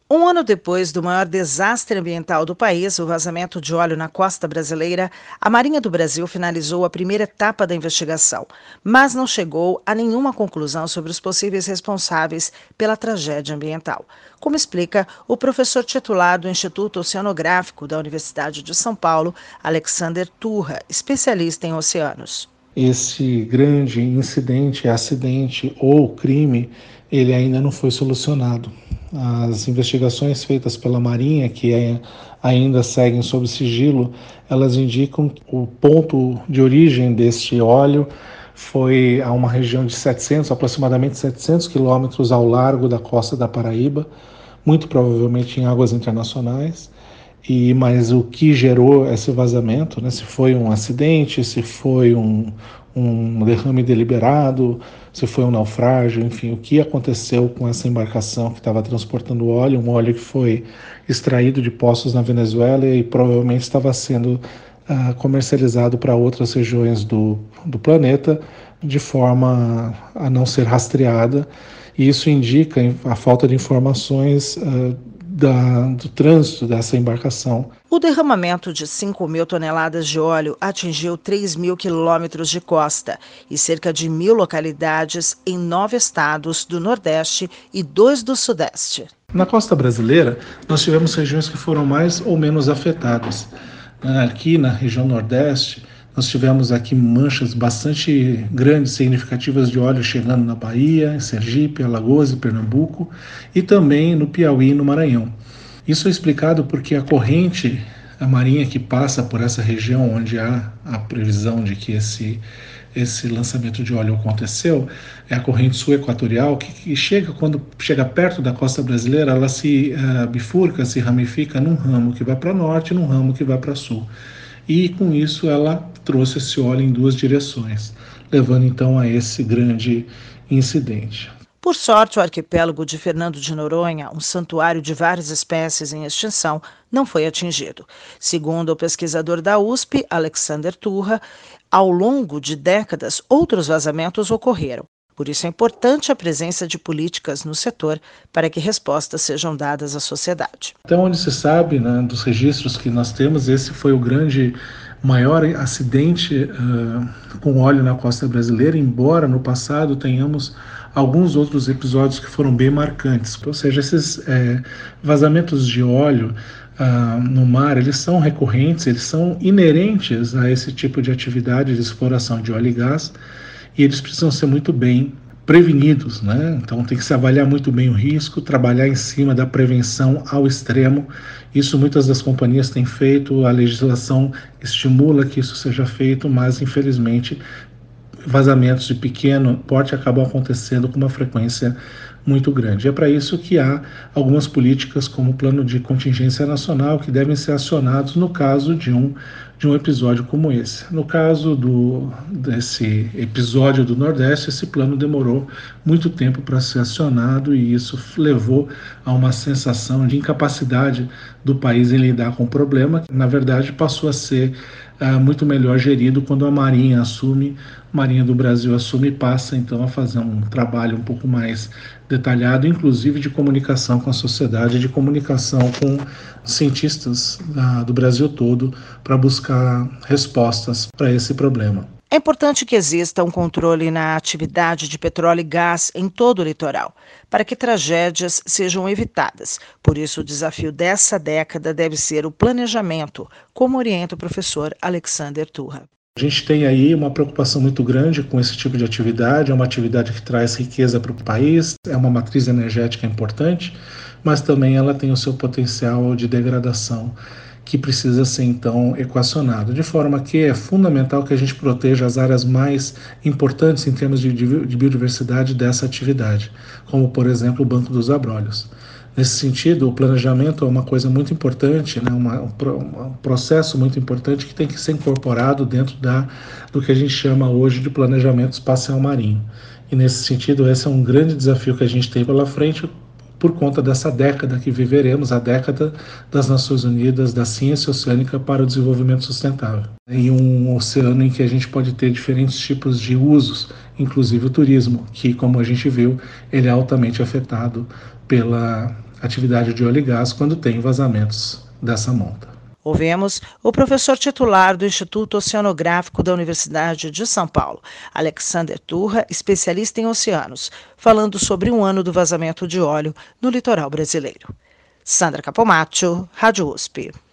Um ano depois do maior desastre ambiental do país, o vazamento de óleo na costa brasileira, a Marinha do Brasil finalizou a primeira etapa da investigação, mas não chegou a nenhuma conclusão sobre os possíveis responsáveis pela tragédia ambiental, como explica o professor titular do Instituto Oceanográfico da Universidade de São Paulo, Alexander Turra, especialista em oceanos. Esse grande incidente, acidente ou crime, ele ainda não foi solucionado. As investigações feitas pela Marinha, que ainda seguem sob sigilo, elas indicam que o ponto de origem deste óleo foi a uma região de aproximadamente 700 quilômetros ao largo da costa da Paraíba, muito provavelmente em águas internacionais. Mas o que gerou esse vazamento, né, se foi um acidente, se foi um derrame deliberado, se foi um naufrágio, enfim, o que aconteceu com essa embarcação que estava transportando óleo, um óleo que foi extraído de poços na Venezuela e provavelmente estava sendo comercializado para outras regiões do planeta de forma a não ser rastreada. E isso indica a falta de informações do trânsito dessa embarcação. O derramamento de 5.000 toneladas de óleo atingiu 3.000 quilômetros de costa e cerca de 1.000 localidades em 9 estados do Nordeste e 2 do Sudeste. Na costa brasileira, nós tivemos regiões que foram mais ou menos afetadas. Aqui na região Nordeste, nós tivemos aqui manchas bastante grandes, significativas de óleo chegando na Bahia, em Sergipe, Alagoas e Pernambuco, e também no Piauí e no Maranhão. Isso é explicado porque a marinha que passa por essa região onde há a previsão de que esse lançamento de óleo aconteceu, é a corrente sul-equatorial, que quando chega perto da costa brasileira, ela se bifurca, se ramifica num ramo que vai para norte e num ramo que vai para sul. E com isso ela trouxe esse óleo em duas direções, levando então a esse grande incidente. Por sorte, o arquipélago de Fernando de Noronha, um santuário de várias espécies em extinção, não foi atingido. Segundo o pesquisador da USP, Alexander Turra, ao longo de décadas, outros vazamentos ocorreram. Por isso é importante a presença de políticas no setor para que respostas sejam dadas à sociedade. Até onde se sabe, né, dos registros que nós temos, esse foi o maior acidente com óleo na costa brasileira, embora no passado tenhamos alguns outros episódios que foram bem marcantes. Ou seja, esses vazamentos de óleo no mar, eles são recorrentes, eles são inerentes a esse tipo de atividade de exploração de óleo e gás, e eles precisam ser muito bem prevenidos, né? Então tem que se avaliar muito bem o risco, trabalhar em cima da prevenção ao extremo. Isso muitas das companhias têm feito, a legislação estimula que isso seja feito, mas infelizmente vazamentos de pequeno porte acabam acontecendo com uma frequência muito grande. É para isso que há algumas políticas como o Plano de Contingência Nacional que devem ser acionados no caso de um episódio como esse. No caso desse episódio do Nordeste, esse plano demorou muito tempo para ser acionado e isso levou a uma sensação de incapacidade do país em lidar com o problema, que na verdade passou a ser muito melhor gerido quando a Marinha do Brasil assume e passa então a fazer um trabalho um pouco mais detalhado, inclusive de comunicação com a sociedade, de comunicação com cientistas do Brasil todo para buscar respostas para esse problema. É importante que exista um controle na atividade de petróleo e gás em todo o litoral, para que tragédias sejam evitadas. Por isso, o desafio dessa década deve ser o planejamento, como orienta o professor Alexander Turra. A gente tem aí uma preocupação muito grande com esse tipo de atividade, é uma atividade que traz riqueza para o país, é uma matriz energética importante, mas também ela tem o seu potencial de degradação, que precisa ser então equacionado, de forma que é fundamental que a gente proteja as áreas mais importantes em termos de biodiversidade dessa atividade, como por exemplo o Banco dos Abrolhos. Nesse sentido, o planejamento é uma coisa muito importante, né? Um processo muito importante que tem que ser incorporado dentro do que a gente chama hoje de planejamento espacial marinho. E nesse sentido, esse é um grande desafio que a gente tem pela frente, por conta dessa década que viveremos, a década das Nações Unidas, da ciência oceânica para o desenvolvimento sustentável. Em um oceano em que a gente pode ter diferentes tipos de usos, inclusive o turismo, que, como a gente viu, ele é altamente afetado pela atividade de óleo e gás quando tem vazamentos dessa monta. Ouvimos o professor titular do Instituto Oceanográfico da Universidade de São Paulo, Alexander Turra, especialista em oceanos, falando sobre um ano do vazamento de óleo no litoral brasileiro. Sandra Capomatto, Rádio USP.